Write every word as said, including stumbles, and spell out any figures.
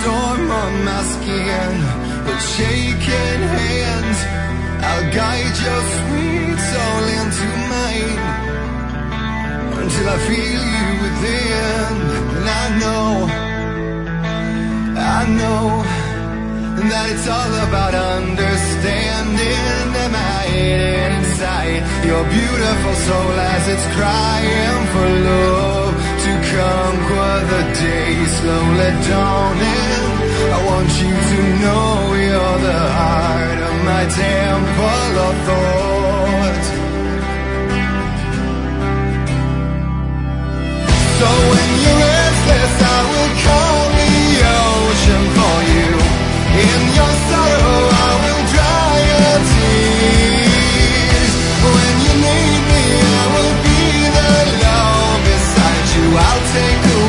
storm on my skin, but shaking hands, I'll guide your sweet soul into mine, until I feel you within. And I know, I know that it's all about understanding. Am I inside your beautiful soul as it's crying for love to conquer the day slowly dawning? I want you to know you're the heart of my temple of thought. So when you're restless, I will call the ocean for you. In your sorrow, I will dry your tears. When you need me, I will be the love beside you. I'll take away